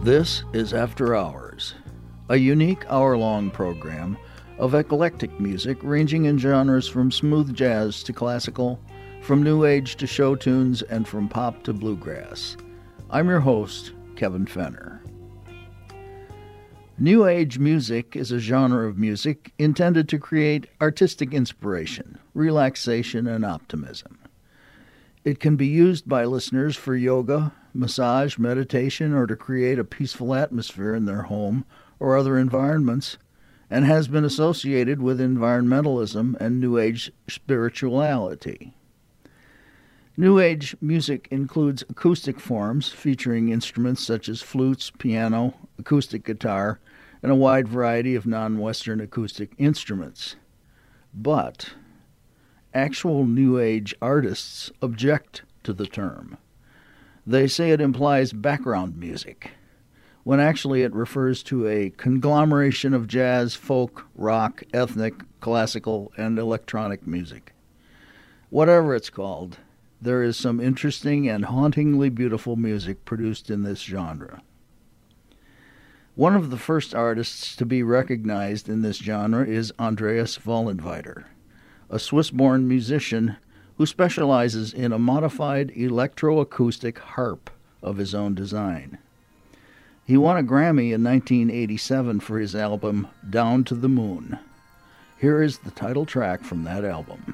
This is After Hours, a unique hour-long program of eclectic music ranging in genres from smooth jazz to classical, from new age to show tunes, and from pop to bluegrass. I'm your host, Kevin Fenner. New age music is a genre of music intended to create artistic inspiration, relaxation, and optimism. It can be used by listeners for yoga, massage, meditation, or to create a peaceful atmosphere in their home or other environments, and has been associated with environmentalism and New Age spirituality. New Age music includes acoustic forms featuring instruments such as flutes, piano, acoustic guitar, and a wide variety of non-Western acoustic instruments. But actual New Age artists object to the term. They say it implies background music, when actually it refers to a conglomeration of jazz, folk, rock, ethnic, classical, and electronic music. Whatever it's called, there is some interesting and hauntingly beautiful music produced in this genre. One of the first artists to be recognized in this genre is Andreas Vollenweider, a Swiss-born musician who specializes in a modified electroacoustic harp of his own design. He won a Grammy in 1987 for his album Down to the Moon. Here is the title track from that album.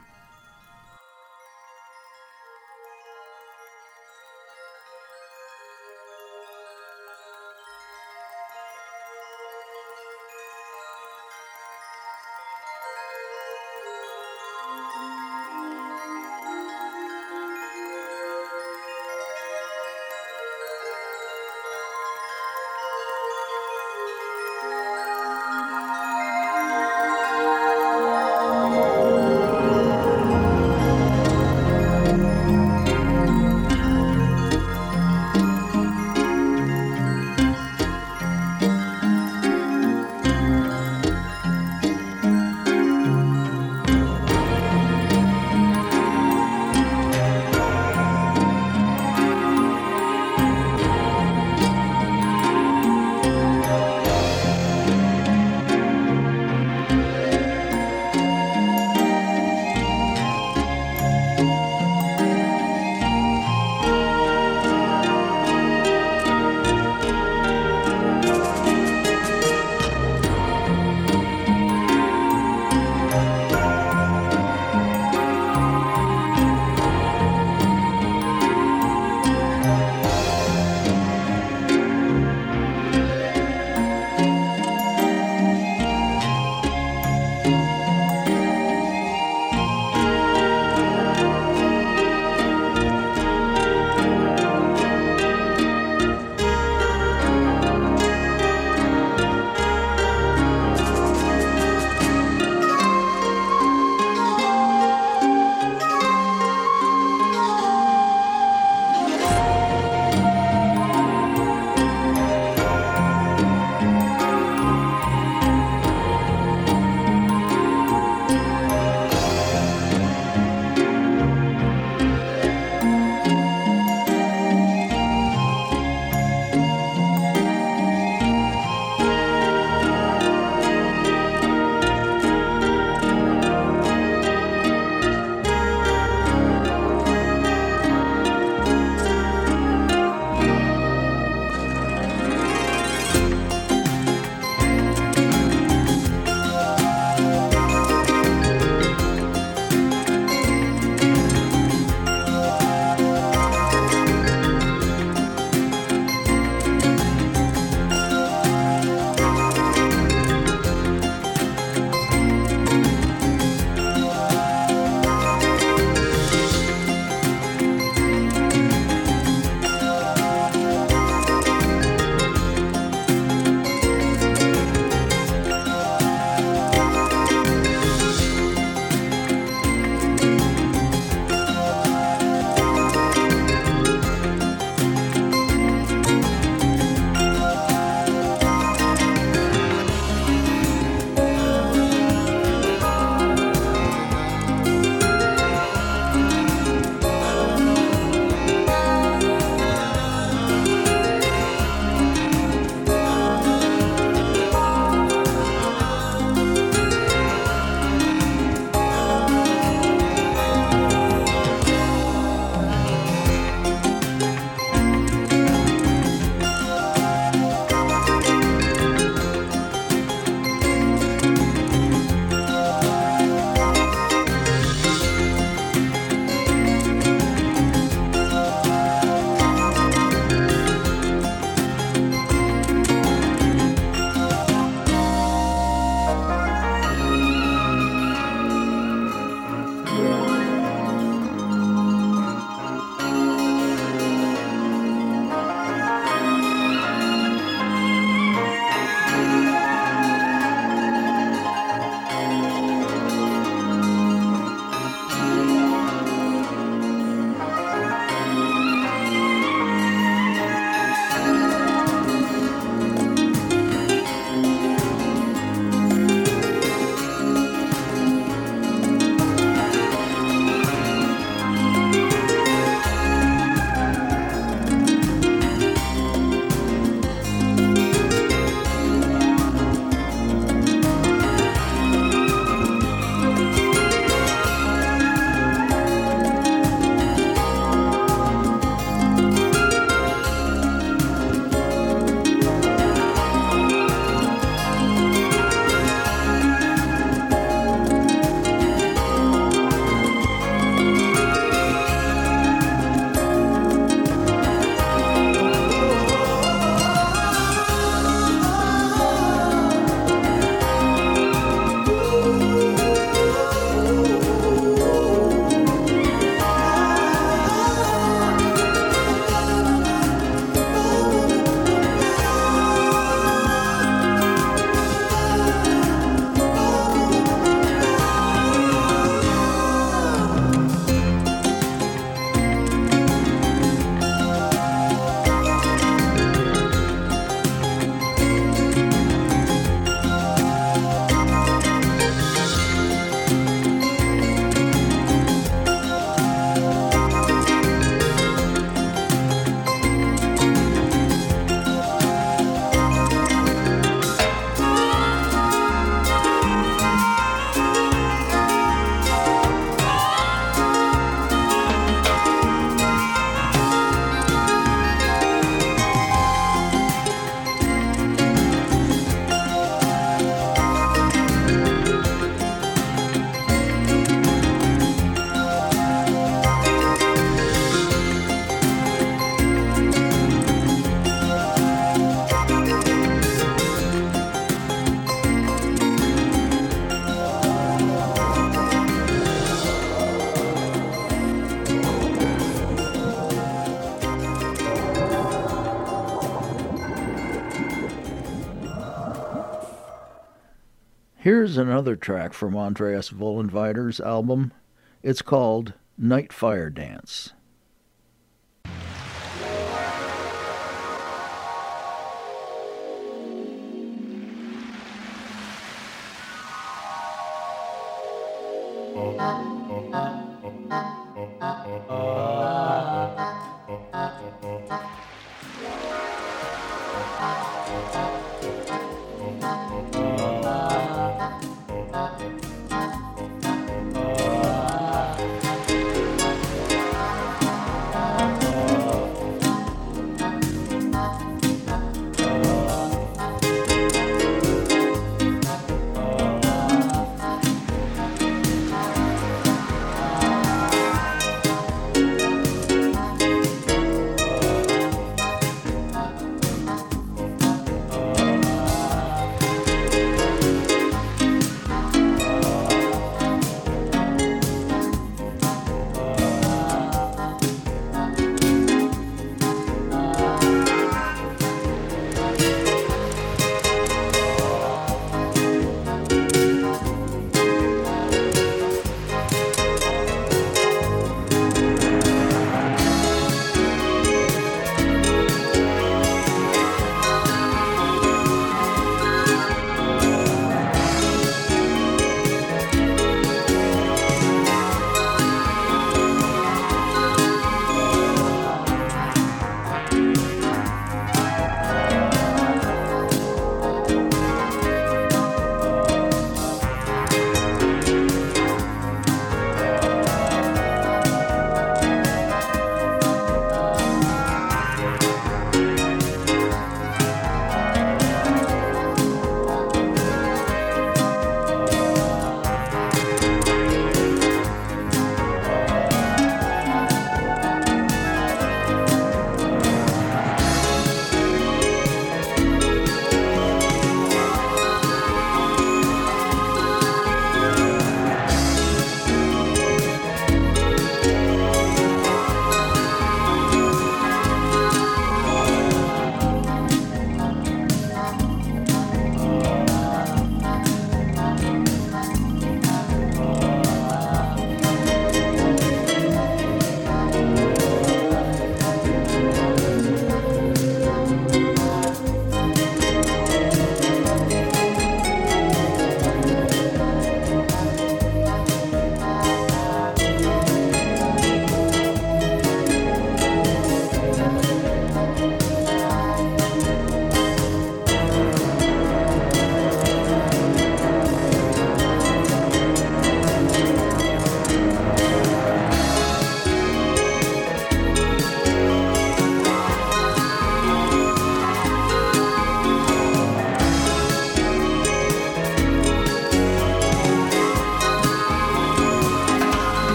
Here's another track from Andreas Vollenweider's album. It's called Night Fire Dance.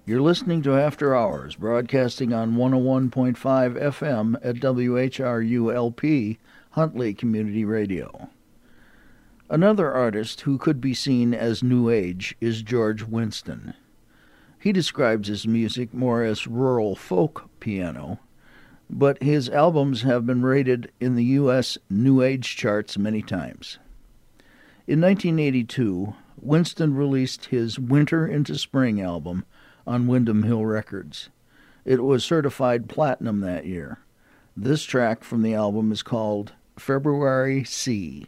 You're listening to After Hours, broadcasting on 101.5 FM at WHRU-LP, Huntley Community Radio. Another artist who could be seen as New Age is George Winston. He describes his music more as rural folk piano, but his albums have been rated in the U.S. New Age charts many times. In 1982, Winston released his Winter into Spring album on Windham Hill Records. It was certified platinum that year. This track from the album is called February Sea.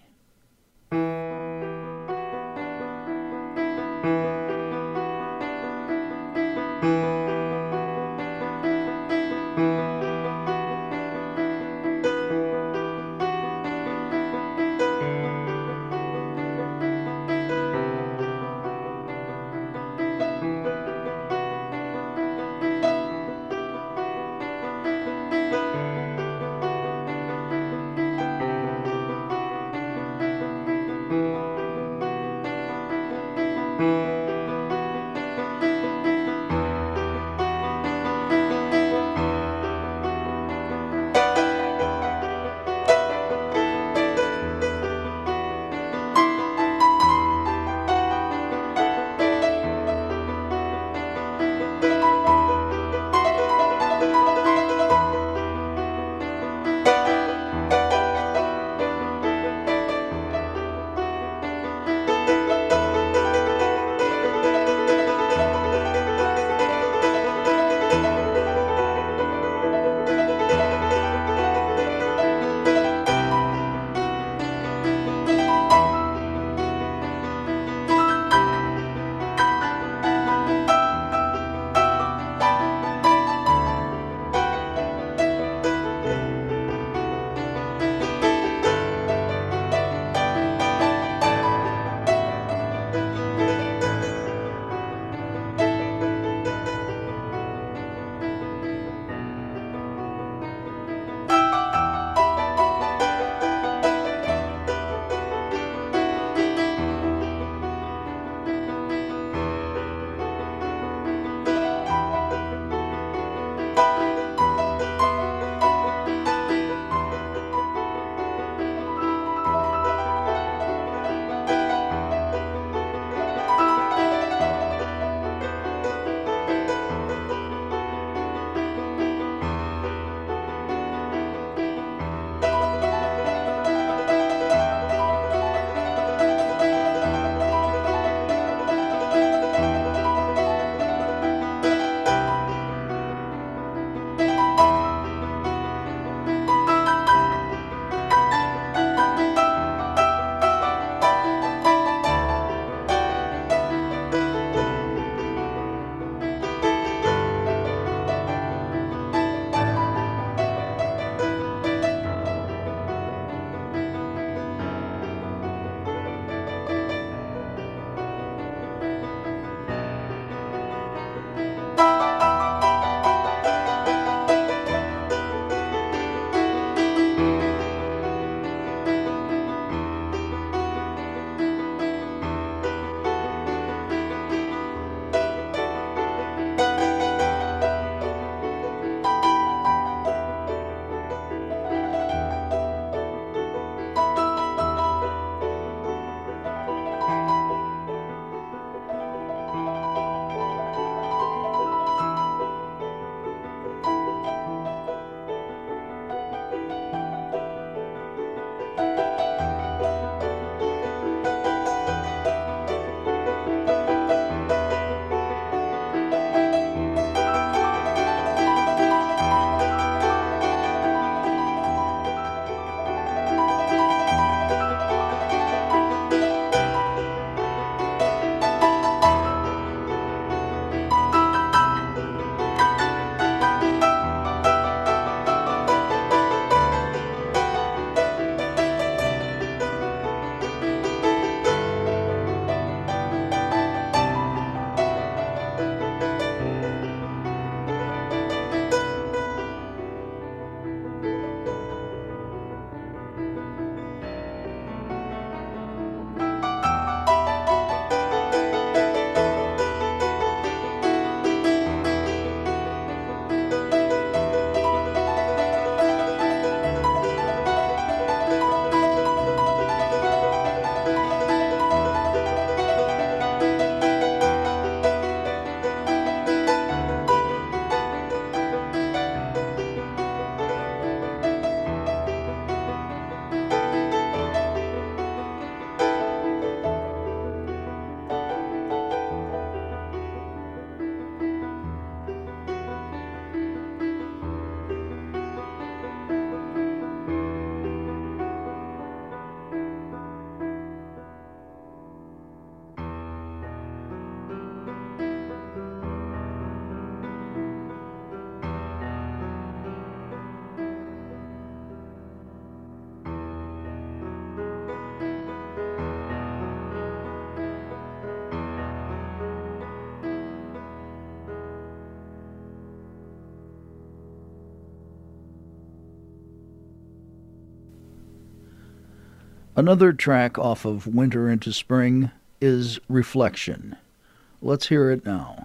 Another track off of Winter into Spring is Reflection. Let's hear it now.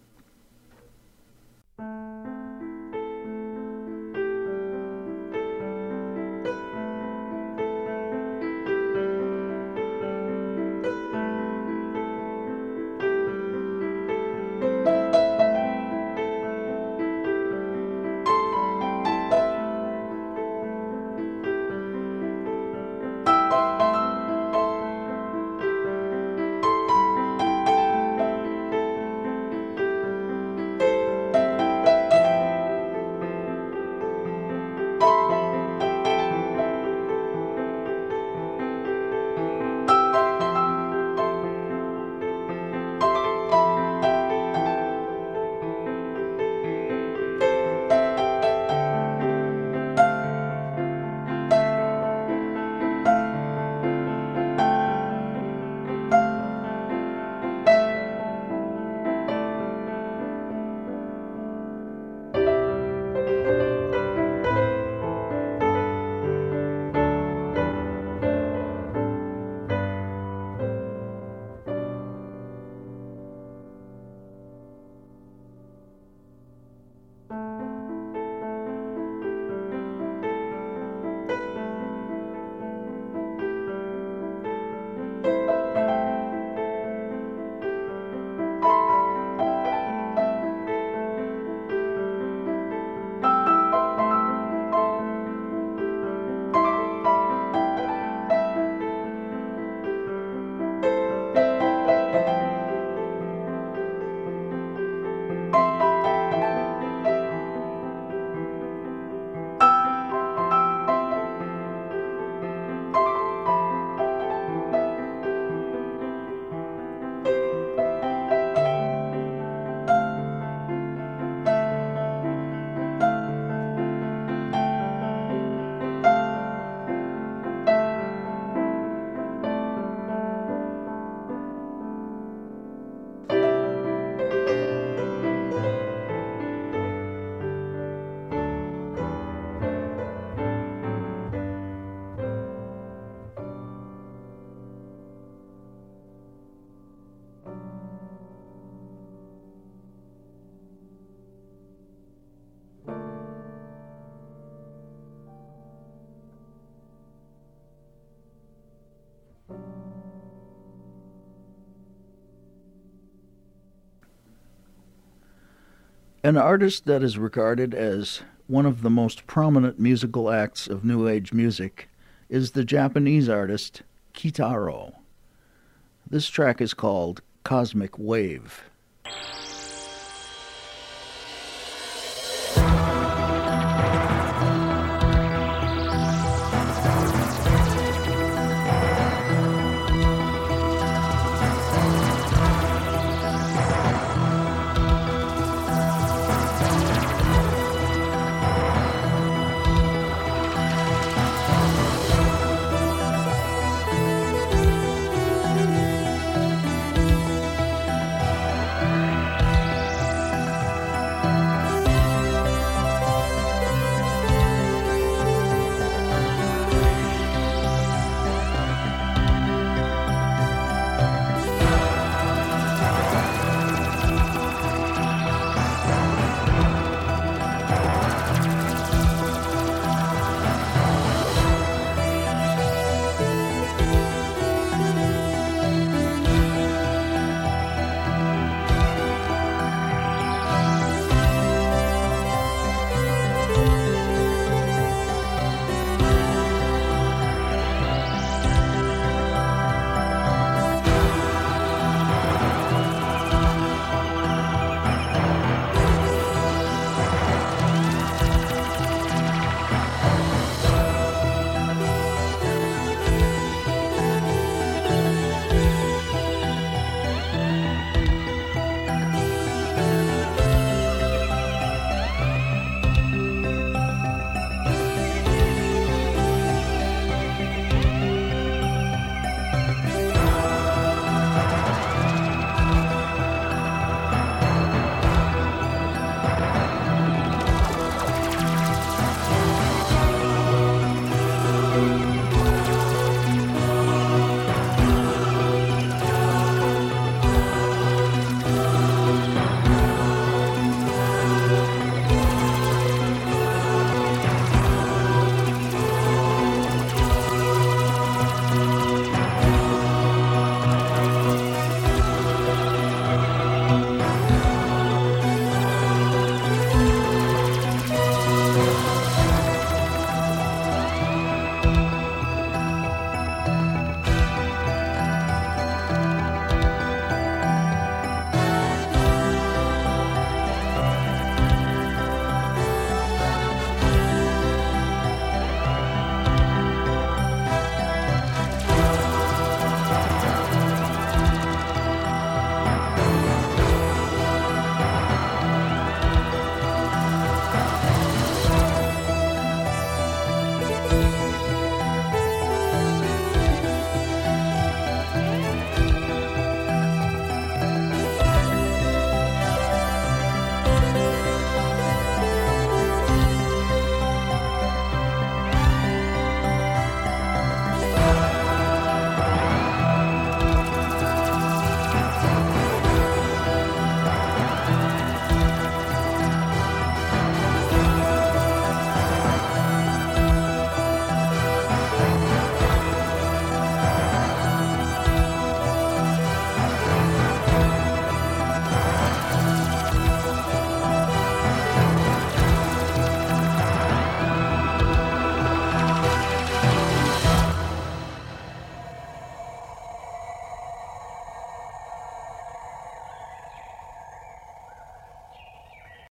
An artist that is regarded as one of the most prominent musical acts of New Age music is the Japanese artist Kitaro. This track is called Cosmic Wave.